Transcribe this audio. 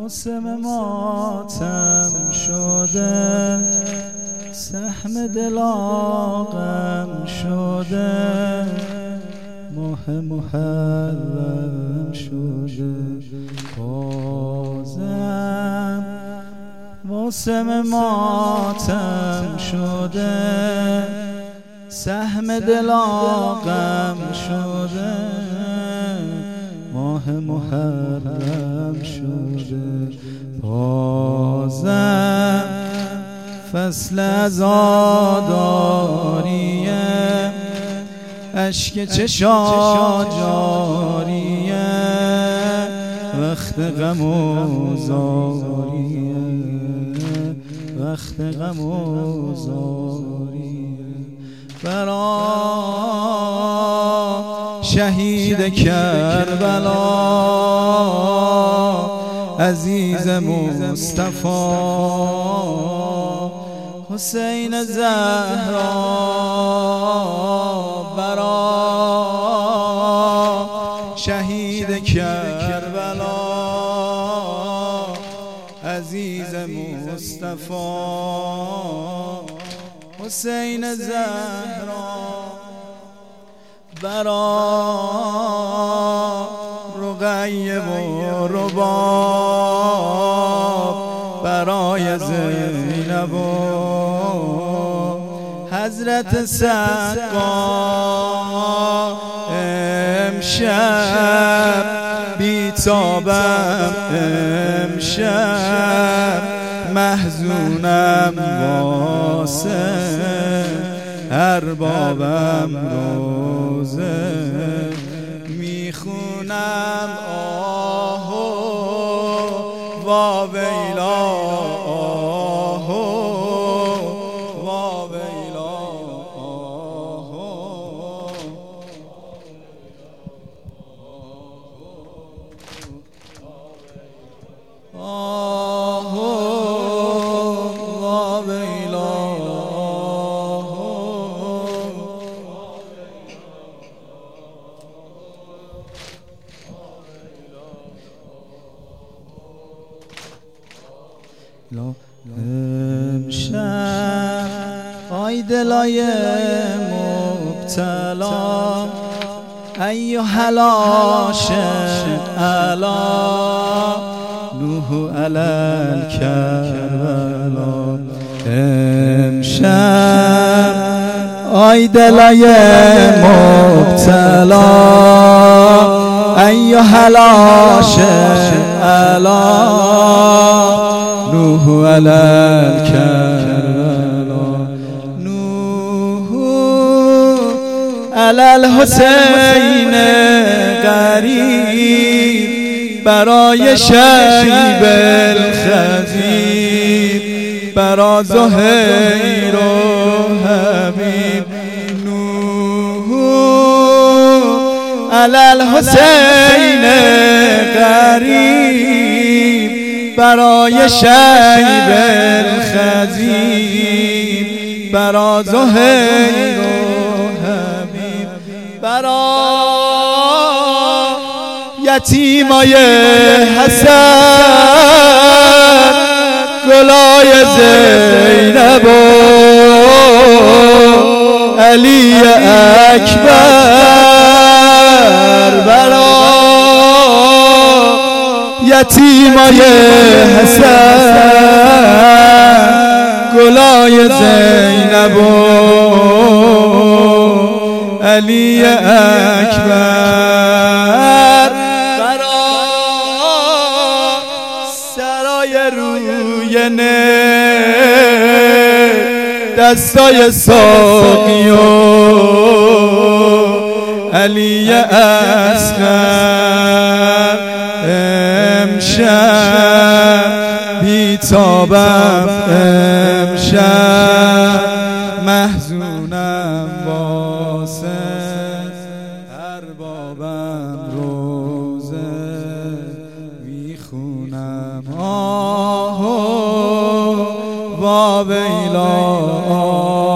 موسم ماتم شده، سهم دلاغم شده، ماه محرم شده. بازم موسم ماتم شده، سهم دلاغم شده، ماه محرم شده. بازم فصل عزاداریه، اشک چشا جاریه، وقت غم و زاریه، وقت غم و زاریه. برا شهید کربلا عزیز مصطفی حسین زهرا، برا شهید کربلا عزیز مصطفی حسین زهرا، برا رقیه و رباب، برای زینب و حضرت سقا. امشب بیتابم، امشب محزونم واسه اربابم روزه میخونم. آهو واویلا، آهو واویلا، آهو آهو واویلا. امشب آی دلای مبتلا، ایها العاشق علا نوح علی الکربلا. امشب آی دلای مبتلا، ایها العاشق علا نوح علی الکربلا. نوح علی الحسین قریب، برای شیب الخضیر، برا زهیر و حبیب. نوح علی الحسین قریب، برای شیب الخضیر، برا زهیر و حبیب، برا یتیمای حسن، گلای زینب و علی اکبر، برا یتیمای حسن، گلای زینب و علی اکبر، برا سرای روی دستای ساقی و علی اصغر. امشب بیتابم، امشب محزونم واسه اربابم روزه میخونم. آهو واویلا.